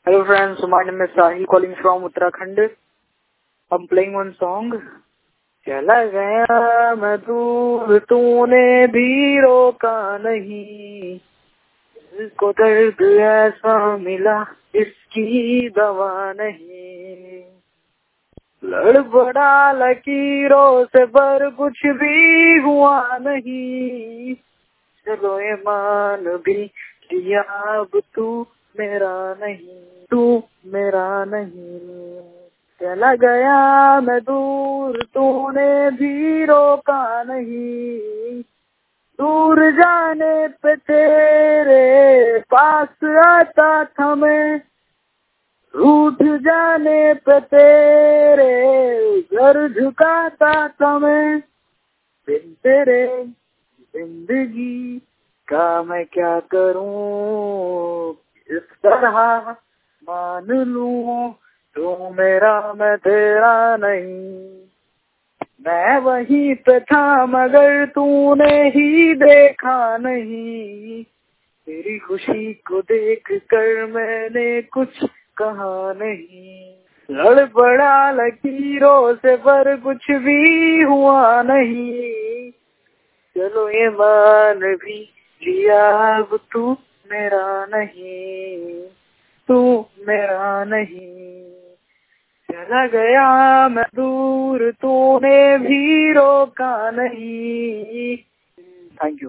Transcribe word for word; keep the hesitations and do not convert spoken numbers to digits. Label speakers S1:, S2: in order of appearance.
S1: Hello friends, my name is Sahil calling from Uttarakhand. I'm playing one song. चला गया मैं दूर तूने भी रोका नहीं, इसको दर्द ऐसा मिला इसकी दवा नहीं। लड़ पड़ा लकीरों से पर कुछ भी हुआ नहीं, चलो ये मान भी लिया अब तू मेरा नहीं, तू मेरा नहीं। चला गया मैं दूर तूने भी रोका नहीं, दूर जाने पे तेरे पास आता था मैं, रूठ जाने पे तेरे घर झुकाता था मैं। बिन तेरे जिंदगी का मैं क्या करूं, इस तरह मान लूं तू मेरा मैं तेरा नहीं। मैं वहीं पे था मगर तूने ही देखा नहीं, तेरी खुशी को देख कर मैंने कुछ कहा नहीं। लड़ पड़ा लकीरों से पर कुछ भी हुआ नहीं, चलो ये मान भी लिया अब तू मेरा नहीं, तू मेरा नहीं। चला गया मैं दूर तूने भी रोका नहीं। Thank you.